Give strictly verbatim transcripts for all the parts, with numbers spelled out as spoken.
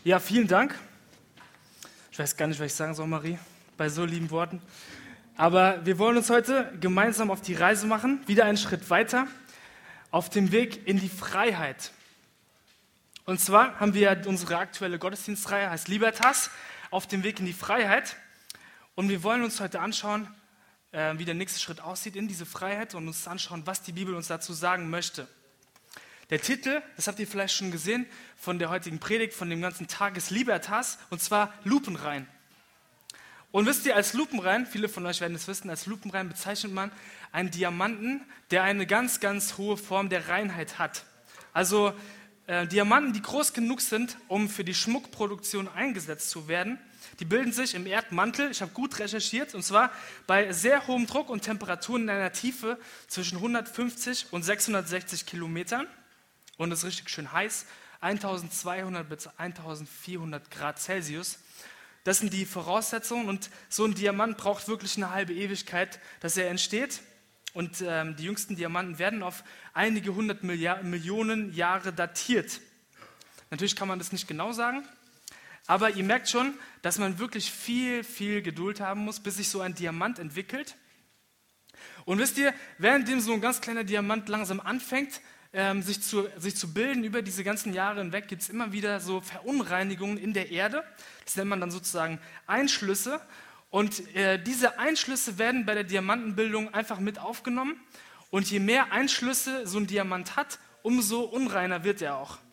Ja, vielen Dank. Ich weiß gar nicht, was ich sagen soll, Marie, bei so lieben Worten. Aber wir wollen uns heute gemeinsam auf die Reise machen, wieder einen Schritt weiter, auf dem Weg in die Freiheit. Und zwar haben wir ja unsere aktuelle Gottesdienstreihe, heißt Libertas, auf dem Weg in die Freiheit. Und wir wollen uns heute anschauen, äh, wie der nächste Schritt aussieht in diese Freiheit und uns anschauen, was die Bibel uns dazu sagen möchte. Der Titel, das habt ihr vielleicht schon gesehen, von der heutigen Predigt, von dem ganzen Tag ist Libertas, und zwar lupenrein. Und wisst ihr, als lupenrein, viele von euch werden es wissen, als lupenrein bezeichnet man einen Diamanten, der eine ganz, ganz hohe Form der Reinheit hat. Also äh, Diamanten, die groß genug sind, um für die Schmuckproduktion eingesetzt zu werden, die bilden sich im Erdmantel, ich habe gut recherchiert, und zwar bei sehr hohem Druck und Temperaturen in einer Tiefe zwischen hundertfünfzig und sechshundertsechzig Kilometern. Und es ist richtig schön heiß, eintausendzweihundert bis eintausendvierhundert Grad Celsius. Das sind die Voraussetzungen, und so ein Diamant braucht wirklich eine halbe Ewigkeit, dass er entsteht. Und ähm, die jüngsten Diamanten werden auf einige hundert Milliard- Millionen Jahre datiert. Natürlich kann man das nicht genau sagen, aber ihr merkt schon, dass man wirklich viel, viel Geduld haben muss, bis sich so ein Diamant entwickelt. Und wisst ihr, währenddem so ein ganz kleiner Diamant langsam anfängt, Ähm, sich, zu, sich zu bilden, über diese ganzen Jahre hinweg, gibt es immer wieder so Verunreinigungen in der Erde. Das nennt man dann sozusagen Einschlüsse. Und äh, diese Einschlüsse werden bei der Diamantenbildung einfach mit aufgenommen. Und je mehr Einschlüsse so ein Diamant hat, umso unreiner wird er auch.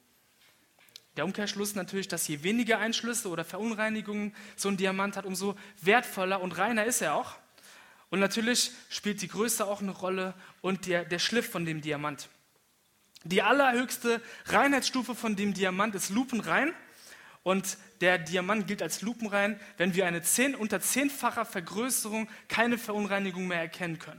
Der Umkehrschluss ist natürlich, dass je weniger Einschlüsse oder Verunreinigungen so ein Diamant hat, umso wertvoller und reiner ist er auch. Und natürlich spielt die Größe auch eine Rolle und der, der Schliff von dem Diamant. Die allerhöchste Reinheitsstufe von dem Diamant ist lupenrein, und der Diamant gilt als lupenrein, wenn wir eine zehn, unter zehnfacher Vergrößerung keine Verunreinigung mehr erkennen können.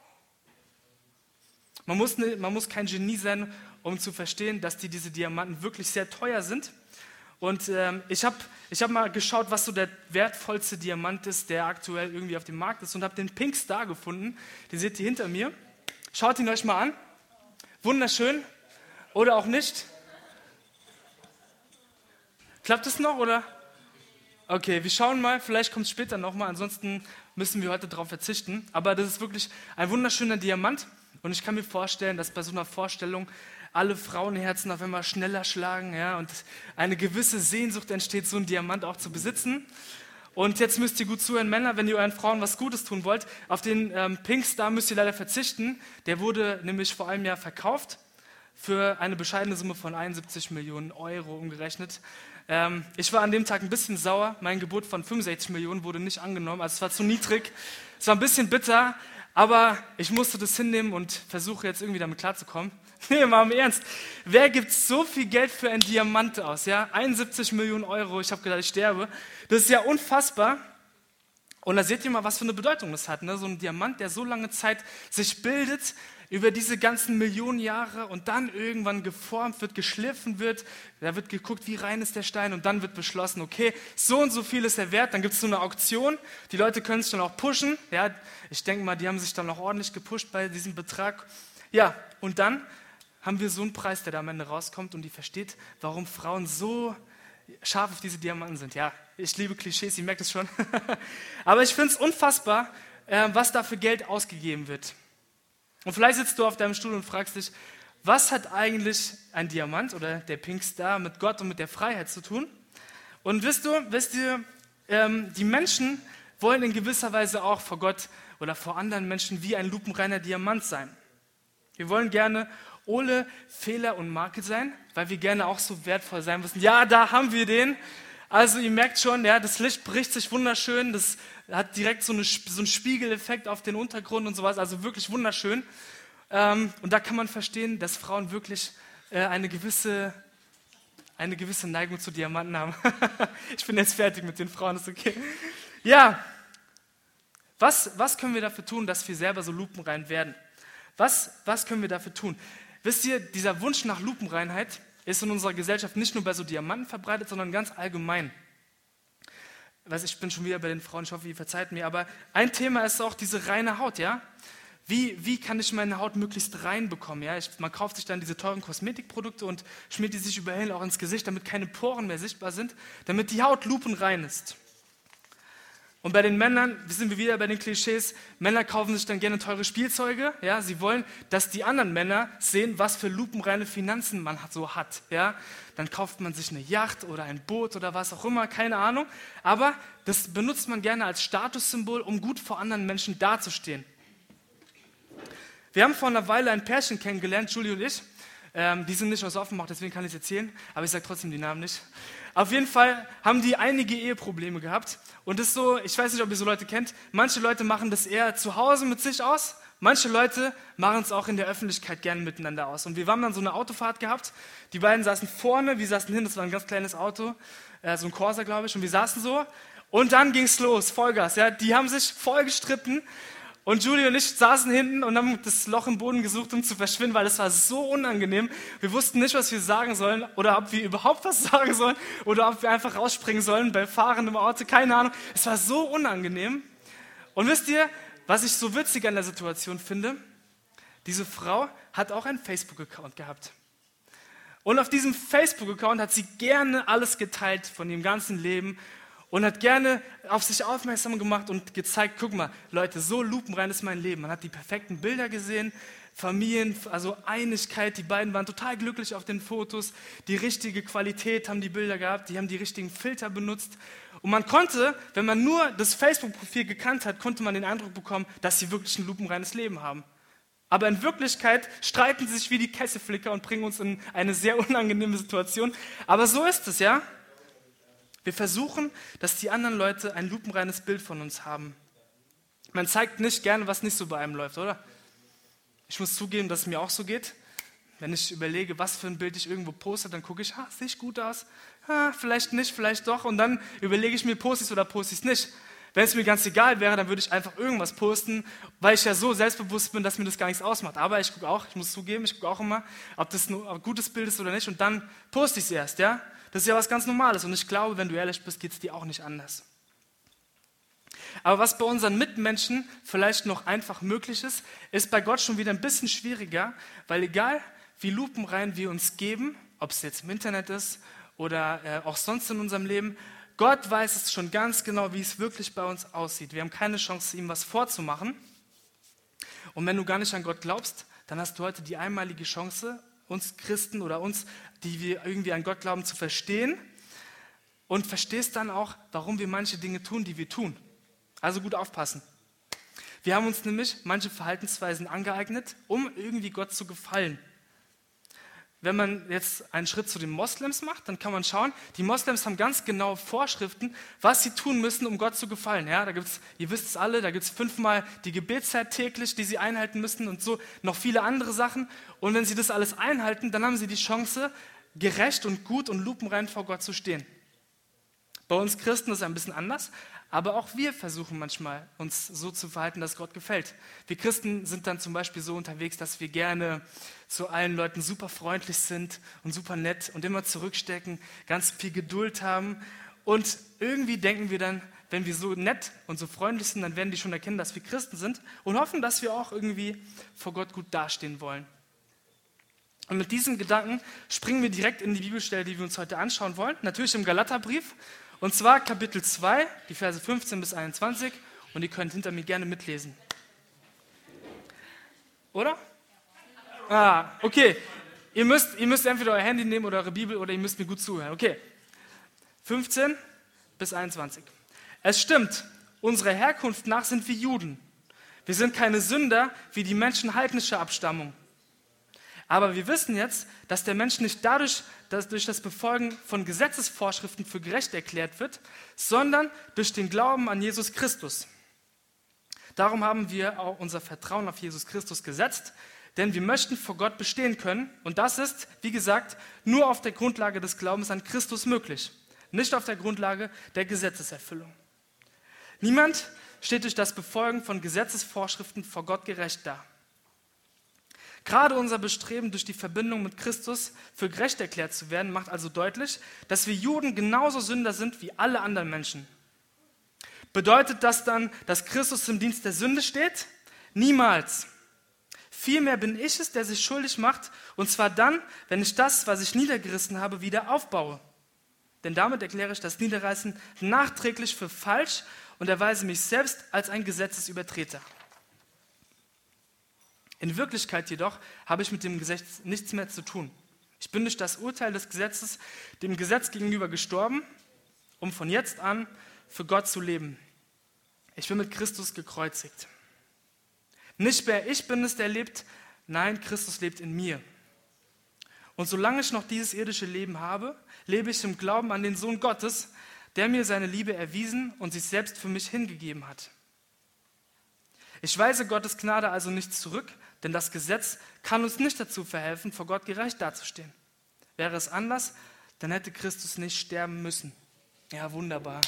Man muss, ne, man muss kein Genie sein, um zu verstehen, dass die, diese Diamanten wirklich sehr teuer sind. Und ähm, ich habe ich hab mal geschaut, was so der wertvollste Diamant ist, der aktuell irgendwie auf dem Markt ist, und habe den Pink Star gefunden. Den seht ihr hinter mir. Schaut ihn euch mal an. Wunderschön. Oder auch nicht? Klappt es noch, oder? Okay, wir schauen mal. Vielleicht kommt es später nochmal. Ansonsten müssen wir heute darauf verzichten. Aber das ist wirklich ein wunderschöner Diamant. Und ich kann mir vorstellen, dass bei so einer Vorstellung alle Frauenherzen auf einmal schneller schlagen, ja, und eine gewisse Sehnsucht entsteht, so einen Diamant auch zu besitzen. Und jetzt müsst ihr gut zuhören, Männer, wenn ihr euren Frauen was Gutes tun wollt. Auf den ähm, Pink Star müsst ihr leider verzichten. Der wurde nämlich vor einem Jahr verkauft für eine bescheidene Summe von einundsiebzig Millionen Euro umgerechnet. Ähm, ich war an dem Tag ein bisschen sauer. Mein Gebot von fünfundsechzig Millionen wurde nicht angenommen, also es war zu niedrig. Es war ein bisschen bitter, aber ich musste das hinnehmen und versuche jetzt irgendwie damit klarzukommen. Nee, mal im Ernst. Wer gibt so viel Geld für einen Diamant aus? Ja? einundsiebzig Millionen Euro, ich habe gedacht, ich sterbe. Das ist ja unfassbar. Und da seht ihr mal, was für eine Bedeutung das hat. Ne? So ein Diamant, der so lange Zeit sich bildet, über diese ganzen Millionen Jahre, und dann irgendwann geformt wird, geschliffen wird. Da wird geguckt, wie rein ist der Stein, und dann wird beschlossen, okay, so und so viel ist er wert. Dann gibt es so eine Auktion. Die Leute können sich dann auch pushen. Ja, ich denke mal, die haben sich dann auch ordentlich gepusht bei diesem Betrag. Ja, und dann haben wir so einen Preis, der da am Ende rauskommt, und die versteht, warum Frauen so scharf auf diese Diamanten sind. Ja, ich liebe Klischees, ihr merkt es schon. Aber ich finde es unfassbar, äh, was da für Geld ausgegeben wird. Und vielleicht sitzt du auf deinem Stuhl und fragst dich, was hat eigentlich ein Diamant oder der Pink Star mit Gott und mit der Freiheit zu tun? Und wisst du, wisst ihr, ähm, die Menschen wollen in gewisser Weise auch vor Gott oder vor anderen Menschen wie ein lupenreiner Diamant sein. Wir wollen gerne ohne Fehler und Makel sein, weil wir gerne auch so wertvoll sein müssen. Ja, da haben wir den. Also ihr merkt schon, ja, das Licht bricht sich wunderschön, das hat direkt so, eine, so einen Spiegeleffekt auf den Untergrund und sowas, also wirklich wunderschön. Ähm, und da kann man verstehen, dass Frauen wirklich äh, eine gewisse, eine gewisse Neigung zu Diamanten haben. Ich bin jetzt fertig mit den Frauen, ist okay. Ja, was, was können wir dafür tun, dass wir selber so lupenrein werden? Was, was können wir dafür tun? Wisst ihr, dieser Wunsch nach Lupenreinheit ist in unserer Gesellschaft nicht nur bei so Diamanten verbreitet, sondern ganz allgemein. Ich weiß, ich bin schon wieder bei den Frauen, ich hoffe, ihr verzeiht mir, aber ein Thema ist auch diese reine Haut, ja? Wie, wie kann ich meine Haut möglichst rein bekommen? Ja? Ich, man kauft sich dann diese teuren Kosmetikprodukte und schmiert die sich überall auch ins Gesicht, damit keine Poren mehr sichtbar sind, damit die Haut lupenrein ist. Und bei den Männern, sind wir wieder bei den Klischees, Männer kaufen sich dann gerne teure Spielzeuge. Ja? Sie wollen, dass die anderen Männer sehen, was für lupenreine Finanzen man so hat. Ja? Dann kauft man sich eine Yacht oder ein Boot oder was auch immer, keine Ahnung. Aber das benutzt man gerne als Statussymbol, um gut vor anderen Menschen dazustehen. Wir haben vor einer Weile ein Pärchen kennengelernt, Julie und ich. Ähm, die sind nicht aus Offenbach, deswegen kann ich es erzählen, aber ich sage trotzdem die Namen nicht. Auf jeden Fall haben die einige Eheprobleme gehabt. Und das ist so, ich weiß nicht, ob ihr so Leute kennt, manche Leute machen das eher zu Hause mit sich aus, manche Leute machen es auch in der Öffentlichkeit gerne miteinander aus. Und wir haben dann so eine Autofahrt gehabt, die beiden saßen vorne, wir saßen hin, das war ein ganz kleines Auto, äh, so ein Corsa, glaube ich, und wir saßen so. Und dann ging es los, Vollgas, ja, die haben sich voll gestritten. Und Julie und ich saßen hinten und haben das Loch im Boden gesucht, um zu verschwinden, weil es war so unangenehm. Wir wussten nicht, was wir sagen sollen oder ob wir überhaupt was sagen sollen oder ob wir einfach rausspringen sollen bei fahrendem Auto, keine Ahnung. Es war so unangenehm. Und wisst ihr, was ich so witzig an der Situation finde? Diese Frau hat auch einen Facebook-Account gehabt. Und auf diesem Facebook-Account hat sie gerne alles geteilt von ihrem ganzen Leben und hat gerne auf sich aufmerksam gemacht und gezeigt, guck mal, Leute, so lupenrein ist mein Leben. Man hat die perfekten Bilder gesehen, Familien, also Einigkeit, die beiden waren total glücklich auf den Fotos, die richtige Qualität haben die Bilder gehabt, die haben die richtigen Filter benutzt. Und man konnte, wenn man nur das Facebook-Profil gekannt hat, konnte man den Eindruck bekommen, dass sie wirklich ein lupenreines Leben haben. Aber in Wirklichkeit streiten sie sich wie die Kesselflicker und bringen uns in eine sehr unangenehme Situation. Aber so ist es, ja? Wir versuchen, dass die anderen Leute ein lupenreines Bild von uns haben. Man zeigt nicht gerne, was nicht so bei einem läuft, oder? Ich muss zugeben, dass es mir auch so geht. Wenn ich überlege, was für ein Bild ich irgendwo poste, dann gucke ich, ah, sehe ich gut aus? Ah, vielleicht nicht, vielleicht doch. Und dann überlege ich mir, poste ich es oder poste ich es nicht. Wenn es mir ganz egal wäre, dann würde ich einfach irgendwas posten, weil ich ja so selbstbewusst bin, dass mir das gar nichts ausmacht. Aber ich gucke auch, ich muss zugeben, ich gucke auch immer, ob das ein gutes Bild ist oder nicht. Und dann poste ich es erst, ja? Das ist ja was ganz Normales und ich glaube, wenn du ehrlich bist, geht es dir auch nicht anders. Aber was bei unseren Mitmenschen vielleicht noch einfach möglich ist, ist bei Gott schon wieder ein bisschen schwieriger, weil egal wie lupenrein wir uns geben, ob es jetzt im Internet ist oder äh, auch sonst in unserem Leben, Gott weiß es schon ganz genau, wie es wirklich bei uns aussieht. Wir haben keine Chance, ihm was vorzumachen. Und wenn du gar nicht an Gott glaubst, dann hast du heute die einmalige Chance, uns Christen oder uns, die wir irgendwie an Gott glauben, zu verstehen und verstehst dann auch, warum wir manche Dinge tun, die wir tun. Also gut aufpassen. Wir haben uns nämlich manche Verhaltensweisen angeeignet, um irgendwie Gott zu gefallen. Wenn man jetzt einen Schritt zu den Moslems macht, dann kann man schauen, die Moslems haben ganz genaue Vorschriften, was sie tun müssen, um Gott zu gefallen. Ja, da gibt's, ihr wisst es alle, da gibt es fünfmal die Gebetszeit täglich, die sie einhalten müssen und so noch viele andere Sachen. Und wenn sie das alles einhalten, dann haben sie die Chance, gerecht und gut und lupenrein vor Gott zu stehen. Bei uns Christen ist es ein bisschen anders, aber auch wir versuchen manchmal, uns so zu verhalten, dass Gott gefällt. Wir Christen sind dann zum Beispiel so unterwegs, dass wir gerne zu allen Leuten super freundlich sind und super nett und immer zurückstecken, ganz viel Geduld haben. Und irgendwie denken wir dann, wenn wir so nett und so freundlich sind, dann werden die schon erkennen, dass wir Christen sind und hoffen, dass wir auch irgendwie vor Gott gut dastehen wollen. Und mit diesem Gedanken springen wir direkt in die Bibelstelle, die wir uns heute anschauen wollen. Natürlich im Galaterbrief. Und zwar Kapitel zwei, die Verse fünfzehn bis einundzwanzig. Und ihr könnt hinter mir gerne mitlesen. Oder? Ah, okay. Ihr müsst, ihr müsst entweder euer Handy nehmen oder eure Bibel oder ihr müsst mir gut zuhören. Okay. fünfzehn bis einundzwanzig. Es stimmt, unserer Herkunft nach sind wir Juden. Wir sind keine Sünder wie die Menschen heidnischer Abstammung. Aber wir wissen jetzt, dass der Mensch nicht dadurch, dass durch das Befolgen von Gesetzesvorschriften für gerecht erklärt wird, sondern durch den Glauben an Jesus Christus. Darum haben wir auch unser Vertrauen auf Jesus Christus gesetzt, denn wir möchten vor Gott bestehen können. Und das ist, wie gesagt, nur auf der Grundlage des Glaubens an Christus möglich, nicht auf der Grundlage der Gesetzeserfüllung. Niemand steht durch das Befolgen von Gesetzesvorschriften vor Gott gerecht da. Gerade unser Bestreben, durch die Verbindung mit Christus für gerecht erklärt zu werden, macht also deutlich, dass wir Juden genauso Sünder sind wie alle anderen Menschen. Bedeutet das dann, dass Christus im Dienst der Sünde steht? Niemals. Vielmehr bin ich es, der sich schuldig macht, und zwar dann, wenn ich das, was ich niedergerissen habe, wieder aufbaue. Denn damit erkläre ich das Niederreißen nachträglich für falsch und erweise mich selbst als ein Gesetzesübertreter. In Wirklichkeit jedoch habe ich mit dem Gesetz nichts mehr zu tun. Ich bin durch das Urteil des Gesetzes dem Gesetz gegenüber gestorben, um von jetzt an für Gott zu leben. Ich bin mit Christus gekreuzigt. Nicht mehr ich bin es, der lebt, nein, Christus lebt in mir. Und solange ich noch dieses irdische Leben habe, lebe ich im Glauben an den Sohn Gottes, der mir seine Liebe erwiesen und sich selbst für mich hingegeben hat. Ich weise Gottes Gnade also nicht zurück, denn das Gesetz kann uns nicht dazu verhelfen, vor Gott gerecht dazustehen. Wäre es anders, dann hätte Christus nicht sterben müssen. Ja, wunderbar.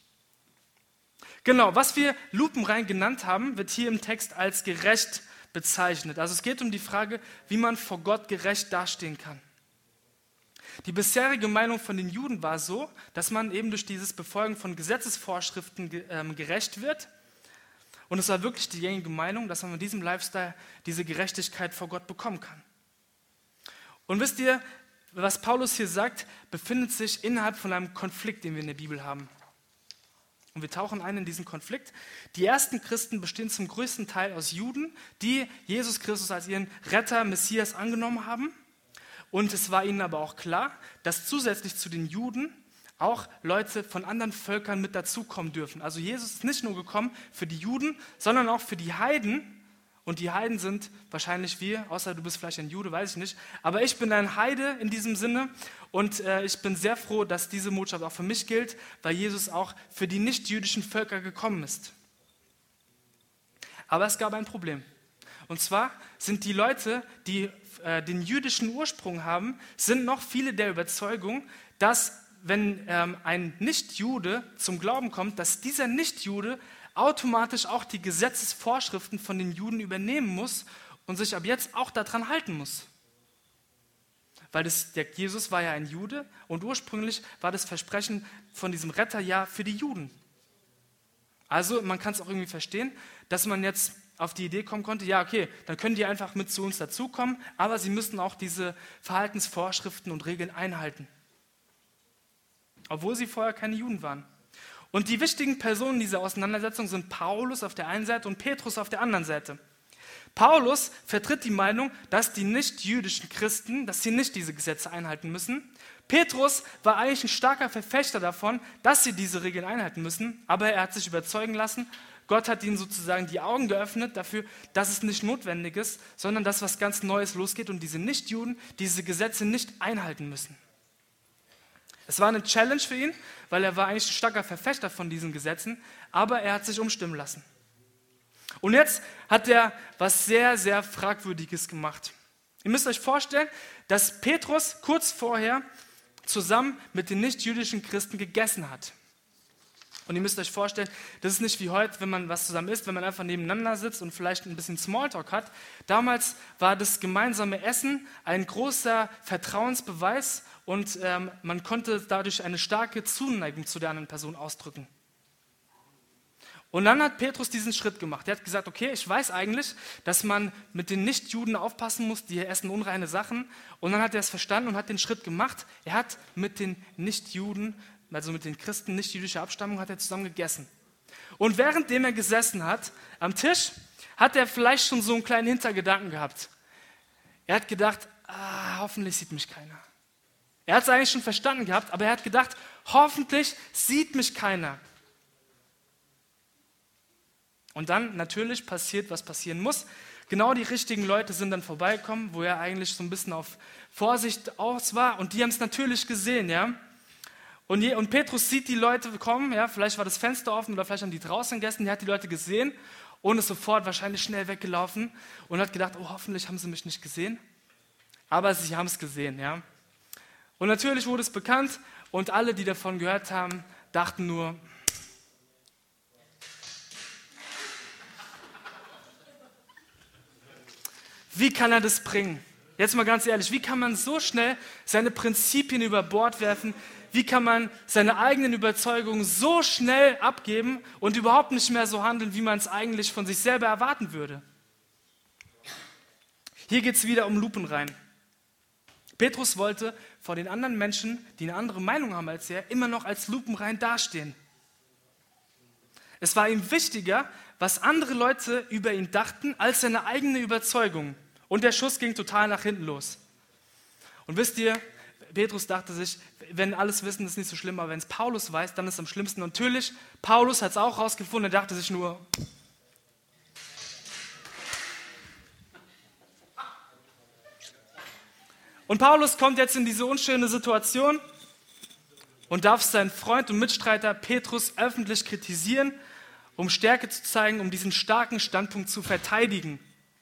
Genau, was wir lupenrein genannt haben, wird hier im Text als gerecht bezeichnet. Also es geht um die Frage, wie man vor Gott gerecht dastehen kann. Die bisherige Meinung von den Juden war so, dass man eben durch dieses Befolgen von Gesetzesvorschriften gerecht wird. Und es war wirklich die gängige Meinung, dass man mit diesem Lifestyle diese Gerechtigkeit vor Gott bekommen kann. Und wisst ihr, was Paulus hier sagt, befindet sich innerhalb von einem Konflikt, den wir in der Bibel haben. Und wir tauchen ein in diesen Konflikt. Die ersten Christen bestehen zum größten Teil aus Juden, die Jesus Christus als ihren Retter, Messias angenommen haben. Und es war ihnen aber auch klar, dass zusätzlich zu den Juden auch Leute von anderen Völkern mit dazukommen dürfen. Also Jesus ist nicht nur gekommen für die Juden, sondern auch für die Heiden. Und die Heiden sind wahrscheinlich wir, außer du bist vielleicht ein Jude, weiß ich nicht. Aber ich bin ein Heide in diesem Sinne und äh, ich bin sehr froh, dass diese Botschaft auch für mich gilt, weil Jesus auch für die nicht-jüdischen Völker gekommen ist. Aber es gab ein Problem. Und zwar sind die Leute, die äh, den jüdischen Ursprung haben, sind noch viele der Überzeugung, dass wenn ähm, ein Nicht-Jude zum Glauben kommt, dass dieser Nicht-Jude automatisch auch die Gesetzesvorschriften von den Juden übernehmen muss und sich ab jetzt auch daran halten muss. Weil das, der Jesus war ja ein Jude und ursprünglich war das Versprechen von diesem Retter ja für die Juden. Also man kann es auch irgendwie verstehen, dass man jetzt auf die Idee kommen konnte, ja okay, dann können die einfach mit zu uns dazukommen, aber sie müssen auch diese Verhaltensvorschriften und Regeln einhalten. Obwohl sie vorher keine Juden waren. Und die wichtigen Personen dieser Auseinandersetzung sind Paulus auf der einen Seite und Petrus auf der anderen Seite. Paulus vertritt die Meinung, dass die nicht-jüdischen Christen, dass sie nicht diese Gesetze einhalten müssen. Petrus war eigentlich ein starker Verfechter davon, dass sie diese Regeln einhalten müssen, aber er hat sich überzeugen lassen, Gott hat ihnen sozusagen die Augen geöffnet dafür, dass es nicht notwendig ist, sondern dass was ganz Neues losgeht und diese Nicht-Juden diese Gesetze nicht einhalten müssen. Es war eine Challenge für ihn, weil er war eigentlich ein starker Verfechter von diesen Gesetzen, aber er hat sich umstimmen lassen. Und jetzt hat er was sehr, sehr Fragwürdiges gemacht. Ihr müsst euch vorstellen, dass Petrus kurz vorher zusammen mit den nicht-jüdischen Christen gegessen hat. Und ihr müsst euch vorstellen, das ist nicht wie heute, wenn man was zusammen isst, wenn man einfach nebeneinander sitzt und vielleicht ein bisschen Smalltalk hat. Damals war das gemeinsame Essen ein großer Vertrauensbeweis und ähm, man konnte dadurch eine starke Zuneigung zu der anderen Person ausdrücken. Und dann hat Petrus diesen Schritt gemacht. Er hat gesagt, okay, ich weiß eigentlich, dass man mit den Nichtjuden aufpassen muss, die essen unreine Sachen. Und dann hat er es verstanden und hat den Schritt gemacht. Er hat mit den Nichtjuden, also mit den Christen nicht-jüdischer Abstammung, hat er zusammen gegessen. Und währenddem er gesessen hat, am Tisch, hat er vielleicht schon so einen kleinen Hintergedanken gehabt. Er hat gedacht, ah, hoffentlich sieht mich keiner. Er hat es eigentlich schon verstanden gehabt, aber er hat gedacht, hoffentlich sieht mich keiner. Und dann natürlich passiert, was passieren muss. Genau die richtigen Leute sind dann vorbeigekommen, wo er eigentlich so ein bisschen auf Vorsicht aus war. Und die haben es natürlich gesehen, ja. Und, je, und Petrus sieht die Leute kommen, ja. Vielleicht war das Fenster offen oder vielleicht haben die draußen gegessen. Der hat die Leute gesehen und ist sofort wahrscheinlich schnell weggelaufen und hat gedacht, oh, hoffentlich haben sie mich nicht gesehen. Aber sie haben es gesehen, ja. Und natürlich wurde es bekannt und alle, die davon gehört haben, dachten nur, wie kann er das bringen? Jetzt mal ganz ehrlich, wie kann man so schnell seine Prinzipien über Bord werfen? Wie kann man seine eigenen Überzeugungen so schnell abgeben und überhaupt nicht mehr so handeln, wie man es eigentlich von sich selber erwarten würde? Hier geht es wieder um Lupenrein. Petrus wollte vor den anderen Menschen, die eine andere Meinung haben als er, immer noch als lupenrein dastehen. Es war ihm wichtiger, was andere Leute über ihn dachten, als seine eigene Überzeugung. Und der Schuss ging total nach hinten los. Und wisst ihr, Petrus dachte sich, wenn alles wissen, ist nicht so schlimm, aber wenn es Paulus weiß, dann ist es am schlimmsten. Und natürlich, Paulus hat es auch rausgefunden, er dachte sich nur, und Paulus kommt jetzt in diese unschöne Situation und darf seinen Freund und Mitstreiter Petrus öffentlich kritisieren, um Stärke zu zeigen, um diesen starken Standpunkt zu verteidigen.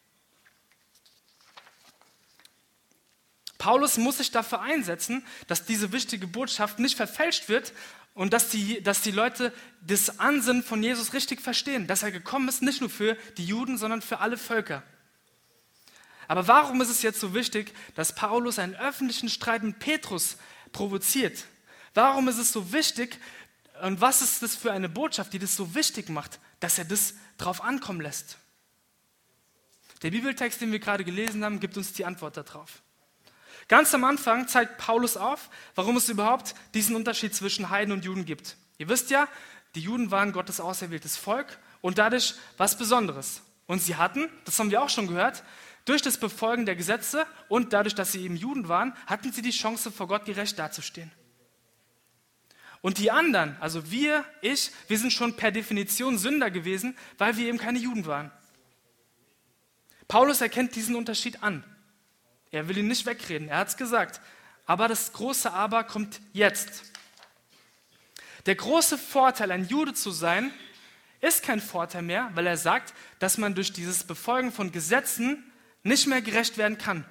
Paulus muss sich dafür einsetzen, dass diese wichtige Botschaft nicht verfälscht wird und dass die, dass die Leute das Ansinnen von Jesus richtig verstehen, dass er gekommen ist, nicht nur für die Juden, sondern für alle Völker. Aber warum ist es jetzt so wichtig, dass Paulus einen öffentlichen Streit mit Petrus provoziert? Warum ist es so wichtig und was ist das für eine Botschaft, die das so wichtig macht, dass er das drauf ankommen lässt? Der Bibeltext, den wir gerade gelesen haben, gibt uns die Antwort darauf. Ganz am Anfang zeigt Paulus auf, warum es überhaupt diesen Unterschied zwischen Heiden und Juden gibt. Ihr wisst ja, die Juden waren Gottes auserwähltes Volk und dadurch was Besonderes. Und sie hatten, das haben wir auch schon gehört, durch das Befolgen der Gesetze und dadurch, dass sie eben Juden waren, hatten sie die Chance, vor Gott gerecht dazustehen. Und die anderen, also wir, ich, wir sind schon per Definition Sünder gewesen, weil wir eben keine Juden waren. Paulus erkennt diesen Unterschied an. Er will ihn nicht wegreden, er hat es gesagt. Aber das große Aber kommt jetzt. Der große Vorteil, ein Jude zu sein, ist kein Vorteil mehr, weil er sagt, dass man durch dieses Befolgen von Gesetzen nicht mehr gerecht werden kann.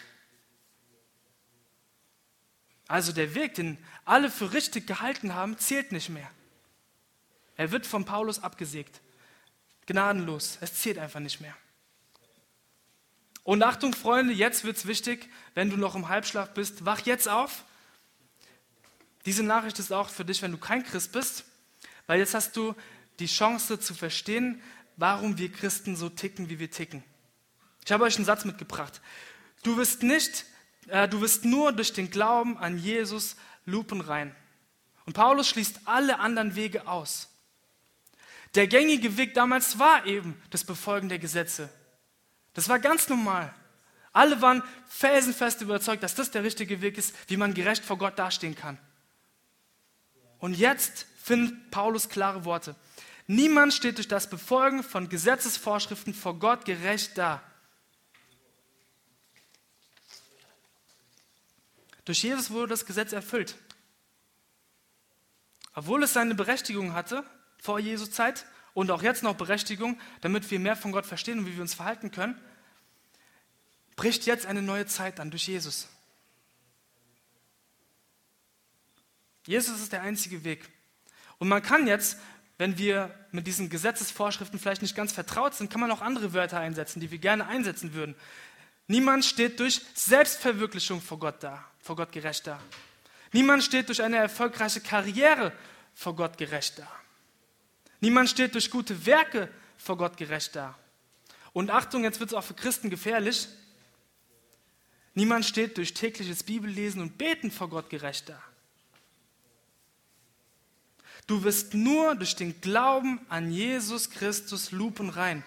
Also der Weg, den alle für richtig gehalten haben, zählt nicht mehr. Er wird von Paulus abgesägt. Gnadenlos. Es zählt einfach nicht mehr. Und Achtung, Freunde, jetzt wird es wichtig, wenn du noch im Halbschlaf bist, wach jetzt auf. Diese Nachricht ist auch für dich, wenn du kein Christ bist, weil jetzt hast du die Chance zu verstehen, warum wir Christen so ticken, wie wir ticken. Ich habe euch einen Satz mitgebracht. Du wirst nicht, äh, du wirst nur durch den Glauben an Jesus lupenrein. Und Paulus schließt alle anderen Wege aus. Der gängige Weg damals war eben das Befolgen der Gesetze. Das war ganz normal. Alle waren felsenfest überzeugt, dass das der richtige Weg ist, wie man gerecht vor Gott dastehen kann. Und jetzt findet Paulus klare Worte. Niemand steht durch das Befolgen von Gesetzesvorschriften vor Gott gerecht da. Durch Jesus wurde das Gesetz erfüllt. Obwohl es seine Berechtigung hatte, vor Jesu Zeit, und auch jetzt noch Berechtigung, damit wir mehr von Gott verstehen und wie wir uns verhalten können, bricht jetzt eine neue Zeit an durch Jesus. Jesus ist der einzige Weg. Und man kann jetzt, wenn wir mit diesen Gesetzesvorschriften vielleicht nicht ganz vertraut sind, kann man auch andere Wörter einsetzen, die wir gerne einsetzen würden. Niemand steht durch Selbstverwirklichung vor Gott da, vor Gott gerecht da. Niemand steht durch eine erfolgreiche Karriere vor Gott gerecht da. Niemand steht durch gute Werke vor Gott gerecht da. Und Achtung, jetzt wird es auch für Christen gefährlich. Niemand steht durch tägliches Bibellesen und Beten vor Gott gerecht da. Du wirst nur durch den Glauben an Jesus Christus lupenrein.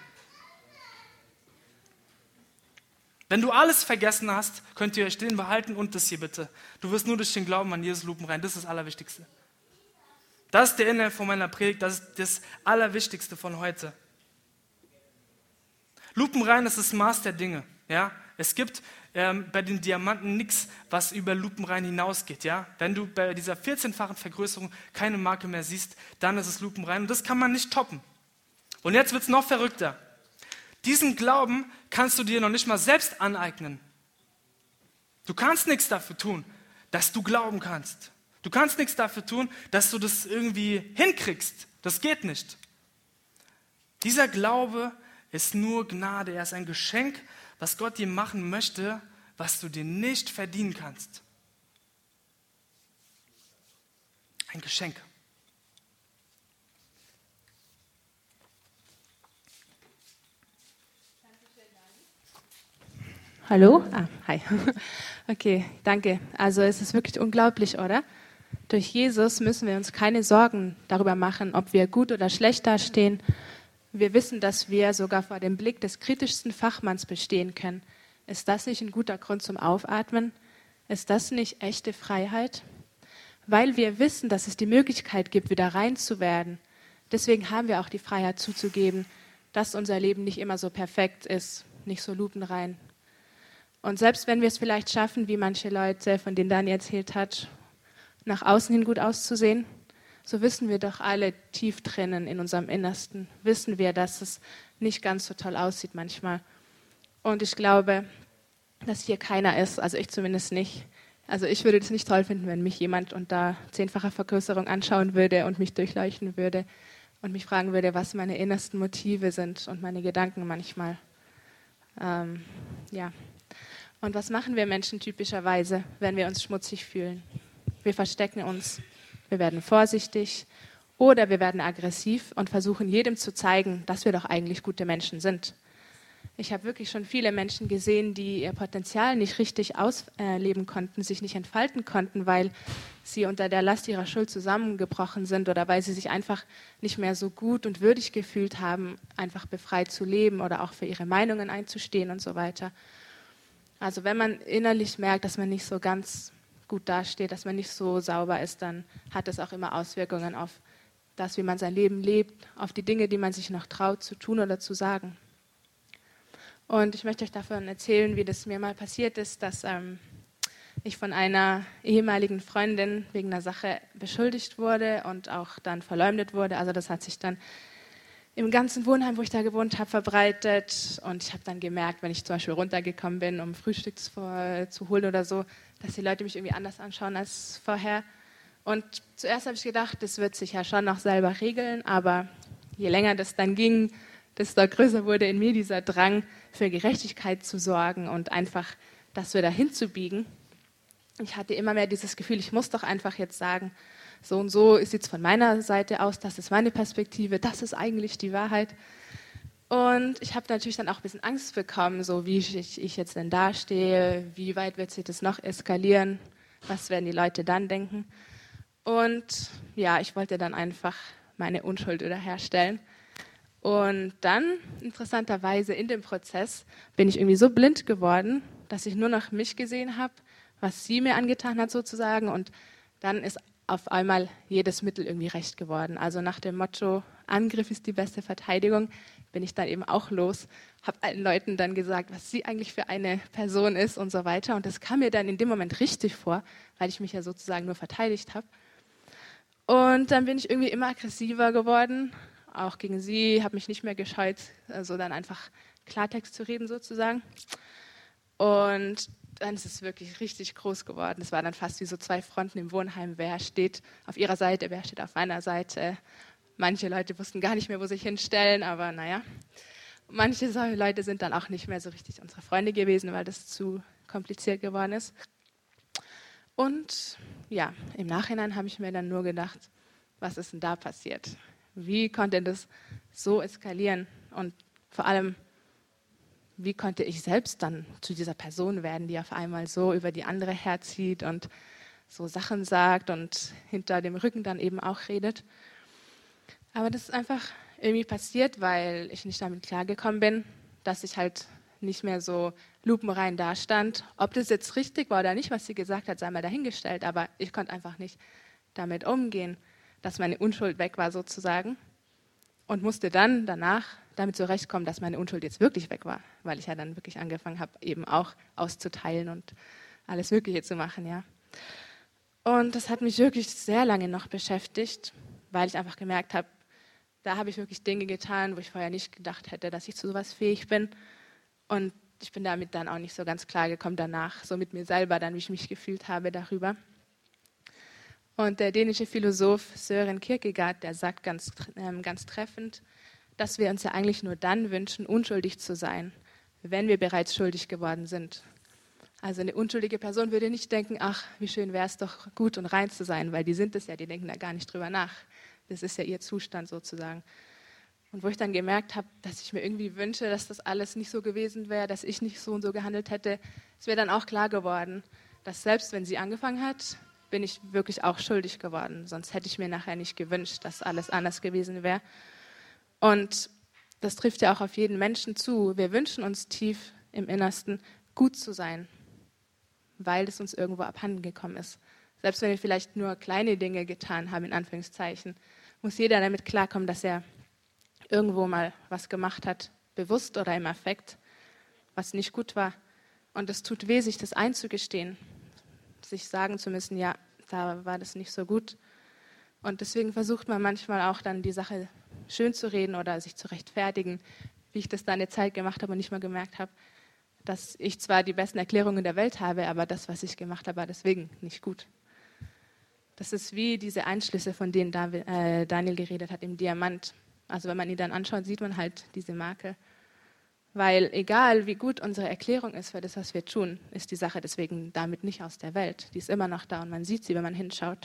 Wenn du alles vergessen hast, könnt ihr euch den behalten und das hier bitte. Du wirst nur durch den Glauben an Jesus lupenrein. Das ist das Allerwichtigste. Das ist der Inhalt von meiner Predigt. Das ist das Allerwichtigste von heute. Lupenrein ist das Maß der Dinge. Ja? Es gibt ähm, bei den Diamanten nichts, was über lupenrein hinausgeht. Ja? Wenn du bei dieser vierzehnfachen Vergrößerung keine Marke mehr siehst, dann ist es lupenrein. Und das kann man nicht toppen. Und jetzt wird es noch verrückter. Diesen Glauben kannst du dir noch nicht mal selbst aneignen. Du kannst nichts dafür tun, dass du glauben kannst. Du kannst nichts dafür tun, dass du das irgendwie hinkriegst. Das geht nicht. Dieser Glaube ist nur Gnade. Er ist ein Geschenk, was Gott dir machen möchte, was du dir nicht verdienen kannst. Ein Geschenk. Hallo? Ah, hi. Okay, danke. Also es ist wirklich unglaublich, oder? Durch Jesus müssen wir uns keine Sorgen darüber machen, ob wir gut oder schlecht dastehen. Wir wissen, dass wir sogar vor dem Blick des kritischsten Fachmanns bestehen können. Ist das nicht ein guter Grund zum Aufatmen? Ist das nicht echte Freiheit? Weil wir wissen, dass es die Möglichkeit gibt, wieder rein zu werden. Deswegen haben wir auch die Freiheit zuzugeben, dass unser Leben nicht immer so perfekt ist, nicht so lupenrein. Und selbst wenn wir es vielleicht schaffen, wie manche Leute, von denen Dani erzählt hat, nach außen hin gut auszusehen, so wissen wir doch alle tief drinnen in unserem Innersten, wissen wir, dass es nicht ganz so toll aussieht manchmal. Und ich glaube, dass hier keiner ist, also ich zumindest nicht. Also ich würde es nicht toll finden, wenn mich jemand unter zehnfacher Vergrößerung anschauen würde und mich durchleuchten würde und mich fragen würde, was meine innersten Motive sind und meine Gedanken manchmal. Ähm, ja. Und was machen wir Menschen typischerweise, wenn wir uns schmutzig fühlen? Wir verstecken uns, wir werden vorsichtig oder wir werden aggressiv und versuchen jedem zu zeigen, dass wir doch eigentlich gute Menschen sind. Ich habe wirklich schon viele Menschen gesehen, die ihr Potenzial nicht richtig ausleben konnten, sich nicht entfalten konnten, weil sie unter der Last ihrer Schuld zusammengebrochen sind oder weil sie sich einfach nicht mehr so gut und würdig gefühlt haben, einfach befreit zu leben oder auch für ihre Meinungen einzustehen und so weiter. Also wenn man innerlich merkt, dass man nicht so ganz gut dasteht, dass man nicht so sauber ist, dann hat das auch immer Auswirkungen auf das, wie man sein Leben lebt, auf die Dinge, die man sich noch traut zu tun oder zu sagen. Und ich möchte euch davon erzählen, wie das mir mal passiert ist, dass ähm, ich von einer ehemaligen Freundin wegen einer Sache beschuldigt wurde und auch dann verleumdet wurde. Also das hat sich dann im ganzen Wohnheim, wo ich da gewohnt habe, verbreitet. Und ich habe dann gemerkt, wenn ich zum Beispiel runtergekommen bin, um Frühstück zu, zu holen oder so, dass die Leute mich irgendwie anders anschauen als vorher. Und zuerst habe ich gedacht, das wird sich ja schon noch selber regeln, aber je länger das dann ging, desto größer wurde in mir dieser Drang, für Gerechtigkeit zu sorgen und einfach das wieder hinzubiegen. Ich hatte immer mehr dieses Gefühl, ich muss doch einfach jetzt sagen, so und so sieht es von meiner Seite aus, das ist meine Perspektive, das ist eigentlich die Wahrheit. Und ich habe natürlich dann auch ein bisschen Angst bekommen, so wie ich, ich jetzt denn dastehe, wie weit wird sich das noch eskalieren, was werden die Leute dann denken. Und ja, ich wollte dann einfach meine Unschuld wiederherstellen. Und dann, interessanterweise, in dem Prozess bin ich irgendwie so blind geworden, dass ich nur noch mich gesehen habe, was sie mir angetan hat sozusagen. Und dann ist auf einmal jedes Mittel irgendwie recht geworden. Also nach dem Motto, Angriff ist die beste Verteidigung, bin ich dann eben auch los, habe allen Leuten dann gesagt, was sie eigentlich für eine Person ist und so weiter. Und das kam mir dann in dem Moment richtig vor, weil ich mich ja sozusagen nur verteidigt habe. Und dann bin ich irgendwie immer aggressiver geworden, auch gegen sie, habe mich nicht mehr gescheut, also dann einfach Klartext zu reden sozusagen. Und dann ist es wirklich richtig groß geworden. Es war dann fast wie so zwei Fronten im Wohnheim. Wer steht auf ihrer Seite, wer steht auf meiner Seite. Manche Leute wussten gar nicht mehr, wo sie sich hinstellen, aber naja. Manche Leute sind dann auch nicht mehr so richtig unsere Freunde gewesen, weil das zu kompliziert geworden ist. Und ja, im Nachhinein habe ich mir dann nur gedacht, was ist denn da passiert? Wie konnte das so eskalieren? Und vor allem, wie konnte ich selbst dann zu dieser Person werden, die auf einmal so über die andere herzieht und so Sachen sagt und hinter dem Rücken dann eben auch redet? Aber das ist einfach irgendwie passiert, weil ich nicht damit klargekommen bin, dass ich halt nicht mehr so lupenrein dastand. Ob das jetzt richtig war oder nicht, was sie gesagt hat, sei mal dahingestellt, aber ich konnte einfach nicht damit umgehen, dass meine Unschuld weg war sozusagen und musste dann danach damit zurechtkommen, dass meine Unschuld jetzt wirklich weg war, weil ich ja dann wirklich angefangen habe, eben auch auszuteilen und alles Mögliche zu machen, ja. Und das hat mich wirklich sehr lange noch beschäftigt, weil ich einfach gemerkt habe, da habe ich wirklich Dinge getan, wo ich vorher nicht gedacht hätte, dass ich zu sowas fähig bin. Und ich bin damit dann auch nicht so ganz klar gekommen danach, so mit mir selber, dann wie ich mich gefühlt habe darüber. Und der dänische Philosoph Søren Kierkegaard, der sagt ganz, ähm, ganz treffend, dass wir uns ja eigentlich nur dann wünschen, unschuldig zu sein, wenn wir bereits schuldig geworden sind. Also eine unschuldige Person würde nicht denken, ach, wie schön wäre es doch, gut und rein zu sein, weil die sind es ja, die denken da gar nicht drüber nach. Das ist ja ihr Zustand sozusagen. Und wo ich dann gemerkt habe, dass ich mir irgendwie wünsche, dass das alles nicht so gewesen wäre, dass ich nicht so und so gehandelt hätte, ist mir dann auch klar geworden, dass selbst wenn sie angefangen hat, bin ich wirklich auch schuldig geworden. Sonst hätte ich mir nachher nicht gewünscht, dass alles anders gewesen wäre. Und das trifft ja auch auf jeden Menschen zu. Wir wünschen uns tief im Innersten, gut zu sein, weil es uns irgendwo abhanden gekommen ist. Selbst wenn wir vielleicht nur kleine Dinge getan haben, in Anführungszeichen, muss jeder damit klarkommen, dass er irgendwo mal was gemacht hat, bewusst oder im Affekt, was nicht gut war. Und es tut weh, sich das einzugestehen, sich sagen zu müssen, ja, da war das nicht so gut. Und deswegen versucht man manchmal auch dann die Sache schön zu reden oder sich zu rechtfertigen, wie ich das da eine Zeit gemacht habe und nicht mal gemerkt habe, dass ich zwar die besten Erklärungen der Welt habe, aber das, was ich gemacht habe, war deswegen nicht gut. Das ist wie diese Einschlüsse, von denen Daniel geredet hat, im Diamant. Also wenn man ihn dann anschaut, sieht man halt diese Makel. Weil egal, wie gut unsere Erklärung ist für das, was wir tun, ist die Sache deswegen damit nicht aus der Welt. Die ist immer noch da und man sieht sie, wenn man hinschaut.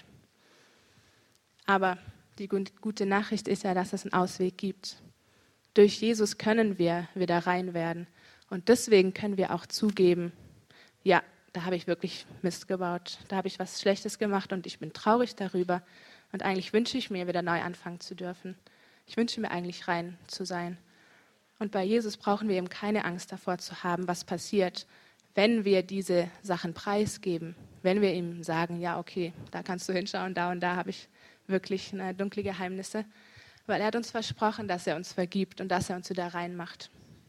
Aber die gute Nachricht ist ja, dass es einen Ausweg gibt. Durch Jesus können wir wieder rein werden. Und deswegen können wir auch zugeben, ja, da habe ich wirklich Mist gebaut, da habe ich was Schlechtes gemacht und ich bin traurig darüber. Und eigentlich wünsche ich mir, wieder neu anfangen zu dürfen. Ich wünsche mir eigentlich, rein zu sein. Und bei Jesus brauchen wir eben keine Angst davor zu haben, was passiert, wenn wir diese Sachen preisgeben. Wenn wir ihm sagen, ja, okay, da kannst du hinschauen, da und da habe ich wirklich eine dunkle Geheimnisse. Weil er hat uns versprochen, dass er uns vergibt und dass er uns wieder reinmacht.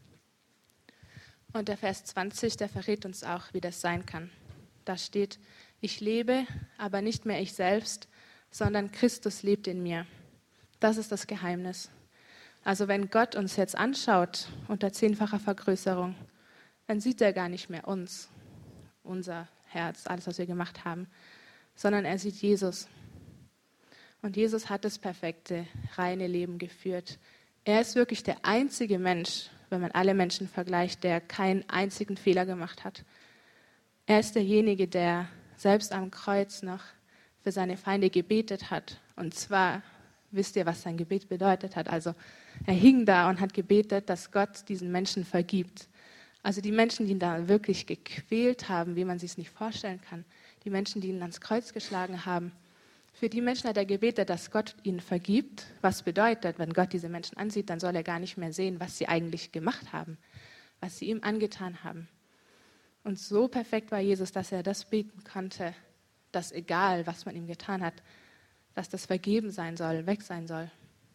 Und der Vers zwanzig, der verrät uns auch, wie das sein kann. Da steht, ich lebe, aber nicht mehr ich selbst, sondern Christus lebt in mir. Das ist das Geheimnis. Also wenn Gott uns jetzt anschaut unter zehnfacher Vergrößerung, dann sieht er gar nicht mehr uns, unser Herz, alles, was wir gemacht haben, sondern er sieht Jesus. Und Jesus hat das perfekte, reine Leben geführt. Er ist wirklich der einzige Mensch, wenn man alle Menschen vergleicht, der keinen einzigen Fehler gemacht hat. Er ist derjenige, der selbst am Kreuz noch für seine Feinde gebetet hat. Und zwar, wisst ihr, was sein Gebet bedeutet hat? Also er hing da und hat gebetet, dass Gott diesen Menschen vergibt. Also die Menschen, die ihn da wirklich gequält haben, wie man sich es nicht vorstellen kann. Die Menschen, die ihn ans Kreuz geschlagen haben. Für die Menschen hat er gebetet, dass Gott ihnen vergibt. Was bedeutet, wenn Gott diese Menschen ansieht, dann soll er gar nicht mehr sehen, was sie eigentlich gemacht haben, was sie ihm angetan haben. Und so perfekt war Jesus, dass er das beten konnte, dass egal, was man ihm getan hat, dass das vergeben sein soll, weg sein soll.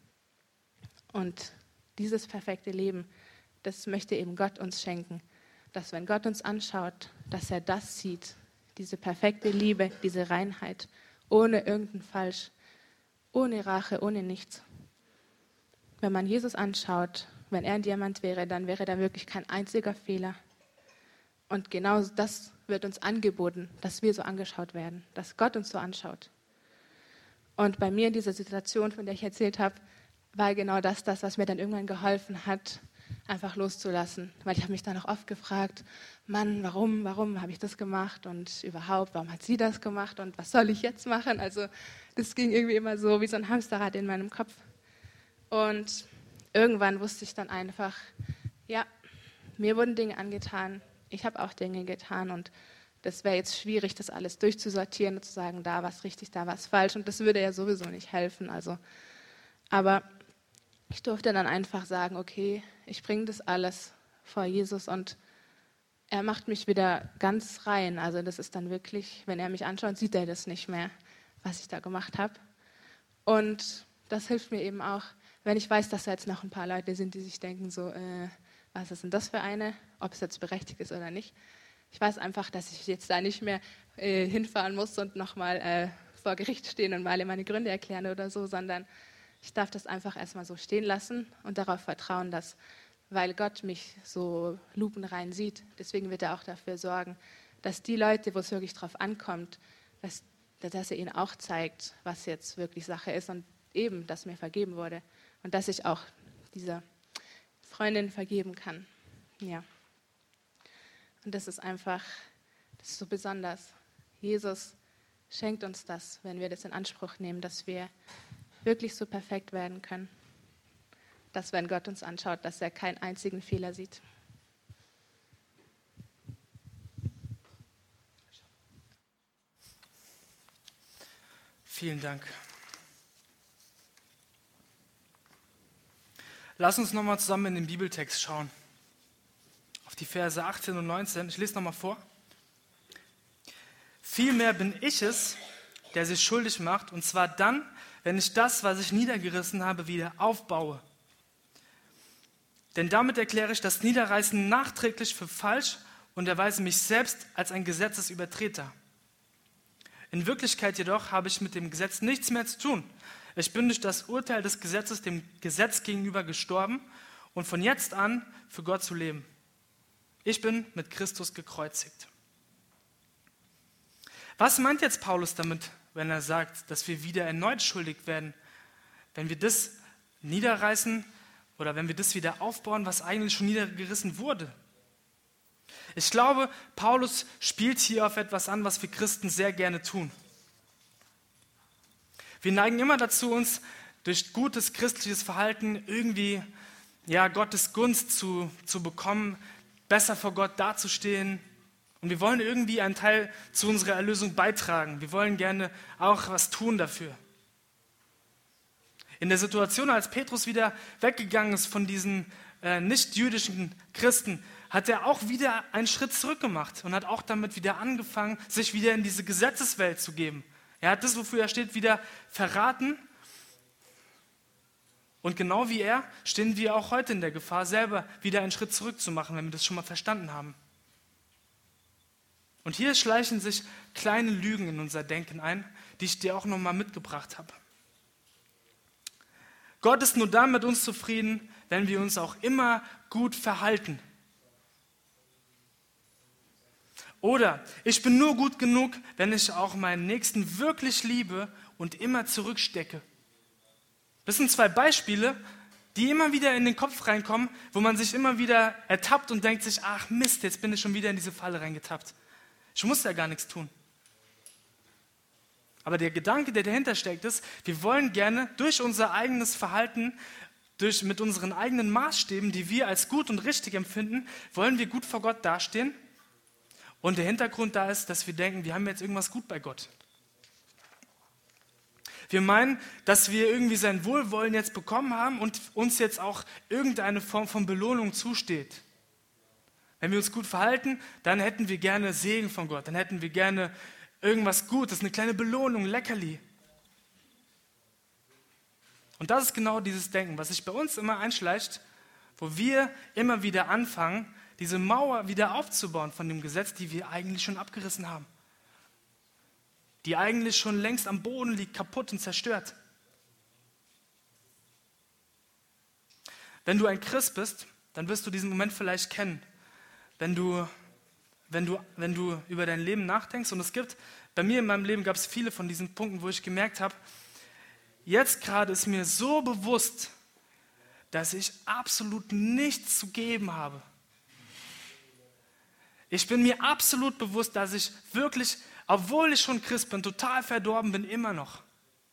Und dieses perfekte Leben, das möchte eben Gott uns schenken, dass wenn Gott uns anschaut, dass er das sieht, diese perfekte Liebe, diese Reinheit, ohne irgendein Falsch, ohne Rache, ohne nichts. Wenn man Jesus anschaut, wenn er ein Diamant wäre, dann wäre da wirklich kein einziger Fehler. Und genau das wird uns angeboten, dass wir so angeschaut werden, dass Gott uns so anschaut. Und bei mir in dieser Situation, von der ich erzählt habe, war genau das, das, was mir dann irgendwann geholfen hat, einfach loszulassen. Weil ich habe mich dann auch oft gefragt, Mann, warum, warum habe ich das gemacht und überhaupt, warum hat sie das gemacht und was soll ich jetzt machen? Also das ging irgendwie immer so wie so ein Hamsterrad in meinem Kopf. Und irgendwann wusste ich dann einfach, ja, mir wurden Dinge angetan, ich habe auch Dinge getan und das wäre jetzt schwierig, das alles durchzusortieren und zu sagen, da war es richtig, da war es falsch und das würde ja sowieso nicht helfen. Also, aber ich durfte dann einfach sagen, okay, ich bringe das alles vor Jesus und er macht mich wieder ganz rein. Also das ist dann wirklich, wenn er mich anschaut, sieht er das nicht mehr, was ich da gemacht habe. Und das hilft mir eben auch, wenn ich weiß, dass da jetzt noch ein paar Leute sind, die sich denken so, äh, was ist denn das für eine, ob es jetzt berechtigt ist oder nicht. Ich weiß einfach, dass ich jetzt da nicht mehr äh, hinfahren muss und nochmal äh, vor Gericht stehen und mal alle meine Gründe erklären oder so, sondern ich darf das einfach erstmal so stehen lassen und darauf vertrauen, dass, weil Gott mich so lupenrein sieht, deswegen wird er auch dafür sorgen, dass die Leute, wo es wirklich drauf ankommt, dass, dass er ihnen auch zeigt, was jetzt wirklich Sache ist und eben, dass mir vergeben wurde und dass ich auch dieser Freundin vergeben kann. Ja. Und das ist einfach, das ist so besonders. Jesus schenkt uns das, wenn wir das in Anspruch nehmen, dass wir wirklich so perfekt werden können. dass wenn Gott uns anschaut, dass er keinen einzigen Fehler sieht. Vielen Dank. Lass uns nochmal zusammen in den Bibeltext schauen. Auf die Verse achtzehn und neunzehn. Ich lese nochmal vor. Vielmehr bin ich es, der sich schuldig macht, und zwar dann, wenn ich das, was ich niedergerissen habe, wieder aufbaue. Denn damit erkläre ich das Niederreißen nachträglich für falsch und erweise mich selbst als ein Gesetzesübertreter. In Wirklichkeit jedoch habe ich mit dem Gesetz nichts mehr zu tun. Ich bin durch das Urteil des Gesetzes dem Gesetz gegenüber gestorben und von jetzt an für Gott zu leben. Ich bin mit Christus gekreuzigt. Was meint jetzt Paulus damit, wenn er sagt, dass wir wieder erneut schuldig werden, wenn wir das niederreißen oder wenn wir das wieder aufbauen, was eigentlich schon niedergerissen wurde? Ich glaube, Paulus spielt hier auf etwas an, was wir Christen sehr gerne tun. Wir neigen immer dazu, uns durch gutes christliches Verhalten irgendwie ja, Gottes Gunst zu, zu bekommen, besser vor Gott dazustehen. Und wir wollen irgendwie einen Teil zu unserer Erlösung beitragen. Wir wollen gerne auch was tun dafür. In der Situation, als Petrus wieder weggegangen ist von diesen äh, nicht-jüdischen Christen, hat er auch wieder einen Schritt zurück gemacht und hat auch damit wieder angefangen, sich wieder in diese Gesetzeswelt zu geben. Er hat das, wofür er steht, wieder verraten. Und genau wie er stehen wir auch heute in der Gefahr, selber wieder einen Schritt zurück zu machen, wenn wir das schon mal verstanden haben. Und hier schleichen sich kleine Lügen in unser Denken ein, die ich dir auch nochmal mitgebracht habe. Gott ist nur dann mit uns zufrieden, wenn wir uns auch immer gut verhalten. Oder ich bin nur gut genug, wenn ich auch meinen Nächsten wirklich liebe und immer zurückstecke. Das sind zwei Beispiele, die immer wieder in den Kopf reinkommen, wo man sich immer wieder ertappt und denkt sich, ach Mist, jetzt bin ich schon wieder in diese Falle reingetappt. Ich muss ja gar nichts tun. Aber der Gedanke, der dahinter steckt, ist, wir wollen gerne durch unser eigenes Verhalten, durch, mit unseren eigenen Maßstäben, die wir als gut und richtig empfinden, wollen wir gut vor Gott dastehen. Und der Hintergrund da ist, dass wir denken, wir haben jetzt irgendwas gut bei Gott. Wir meinen, dass wir irgendwie sein Wohlwollen jetzt bekommen haben und uns jetzt auch irgendeine Form von Belohnung zusteht. Wenn wir uns gut verhalten, dann hätten wir gerne Segen von Gott, dann hätten wir gerne irgendwas Gutes, eine kleine Belohnung, Leckerli. Und das ist genau dieses Denken, was sich bei uns immer einschleicht, wo wir immer wieder anfangen, diese Mauer wieder aufzubauen von dem Gesetz, die wir eigentlich schon abgerissen haben. Die eigentlich schon längst am Boden liegt, kaputt und zerstört. Wenn du ein Christ bist, dann wirst du diesen Moment vielleicht kennen. Wenn du, wenn du, wenn du über dein Leben nachdenkst, und es gibt, bei mir in meinem Leben gab es viele von diesen Punkten, wo ich gemerkt habe, jetzt gerade ist mir so bewusst, dass ich absolut nichts zu geben habe. Ich bin mir absolut bewusst, dass ich wirklich, obwohl ich schon Christ bin, total verdorben bin, immer noch.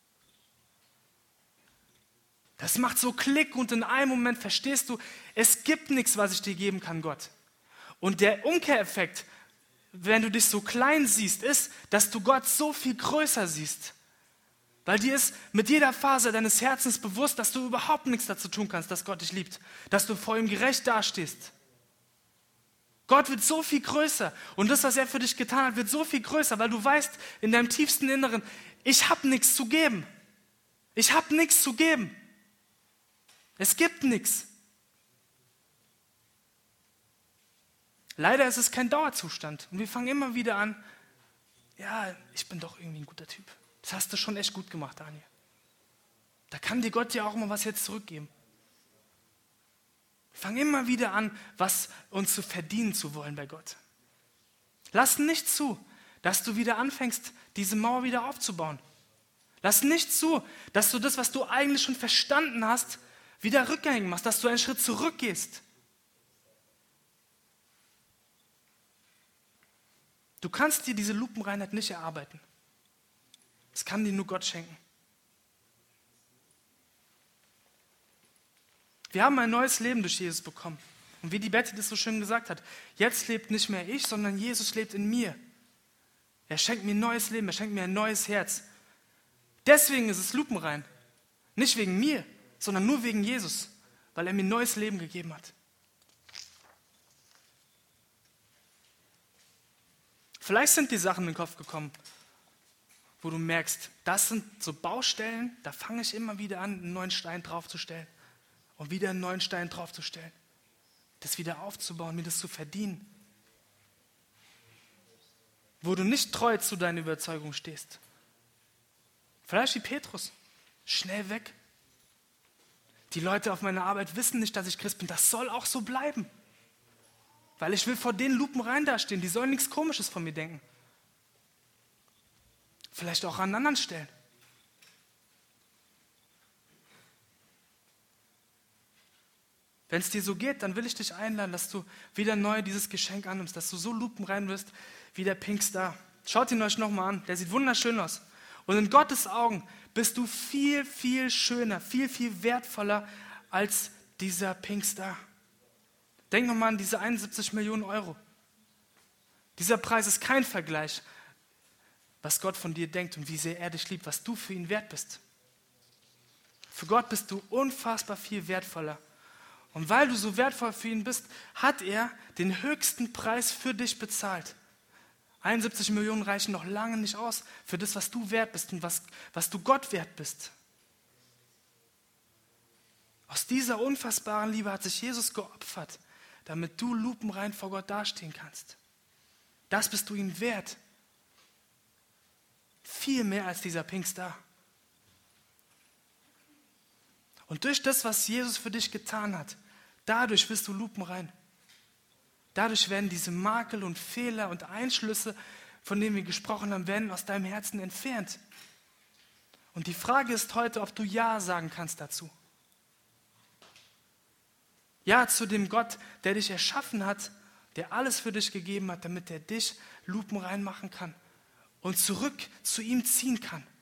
Das macht so Klick und in einem Moment verstehst du, es gibt nichts, was ich dir geben kann, Gott. Und der Umkehreffekt, wenn du dich so klein siehst, ist, dass du Gott so viel größer siehst. Weil dir ist mit jeder Faser deines Herzens bewusst, dass du überhaupt nichts dazu tun kannst, dass Gott dich liebt. Dass du vor ihm gerecht dastehst. Gott wird so viel größer und das, was er für dich getan hat, wird so viel größer, weil du weißt in deinem tiefsten Inneren, ich habe nichts zu geben. Ich habe nichts zu geben. Es gibt nichts. Leider ist es kein Dauerzustand und wir fangen immer wieder an, ja, ich bin doch irgendwie ein guter Typ. Das hast du schon echt gut gemacht, Daniel. Da kann dir Gott ja auch mal was jetzt zurückgeben. Wir fangen immer wieder an, was uns zu verdienen zu wollen bei Gott. Lass nicht zu, dass du wieder anfängst, diese Mauer wieder aufzubauen. Lass nicht zu, dass du das, was du eigentlich schon verstanden hast, wieder rückgängig machst, dass du einen Schritt zurückgehst. Du kannst dir diese Lupenreinheit nicht erarbeiten. Das kann dir nur Gott schenken. Wir haben ein neues Leben durch Jesus bekommen. Und wie die Betty das so schön gesagt hat, jetzt lebt nicht mehr ich, sondern Jesus lebt in mir. Er schenkt mir ein neues Leben, er schenkt mir ein neues Herz. Deswegen ist es lupenrein. Nicht wegen mir, sondern nur wegen Jesus, weil er mir ein neues Leben gegeben hat. Vielleicht sind die Sachen in den Kopf gekommen, wo du merkst, das sind so Baustellen, da fange ich immer wieder an, einen neuen Stein draufzustellen und wieder einen neuen Stein draufzustellen. Das wieder aufzubauen, mir das zu verdienen. Wo du nicht treu zu deiner Überzeugung stehst. Vielleicht wie Petrus, schnell weg. Die Leute auf meiner Arbeit wissen nicht, dass ich Christ bin. Das soll auch so bleiben. Weil ich will vor den Lupen rein dastehen. Die sollen nichts Komisches von mir denken. Vielleicht auch an anderen Stellen. Wenn es dir so geht, dann will ich dich einladen, dass du wieder neu dieses Geschenk annimmst, dass du so lupenrein wirst wie der Pink Star. Schaut ihn euch nochmal an, der sieht wunderschön aus. Und in Gottes Augen bist du viel, viel schöner, viel, viel wertvoller als dieser Pink Star. Denk nochmal an diese einundsiebzig Millionen Euro. Dieser Preis ist kein Vergleich, was Gott von dir denkt und wie sehr er dich liebt, was du für ihn wert bist. Für Gott bist du unfassbar viel wertvoller. Und weil du so wertvoll für ihn bist, hat er den höchsten Preis für dich bezahlt. einundsiebzig Millionen reichen noch lange nicht aus für das, was du wert bist und was, was du Gott wert bist. Aus dieser unfassbaren Liebe hat sich Jesus geopfert, damit du lupenrein vor Gott dastehen kannst. Das bist du ihm wert. Viel mehr als dieser Pink Star. Und durch das, was Jesus für dich getan hat, dadurch wirst du lupenrein. Dadurch werden diese Makel und Fehler und Einschlüsse, von denen wir gesprochen haben, werden aus deinem Herzen entfernt. Und die Frage ist heute, ob du Ja sagen kannst dazu. Ja zu dem Gott, der dich erschaffen hat, der alles für dich gegeben hat, damit er dich lupenrein machen kann und zurück zu ihm ziehen kann.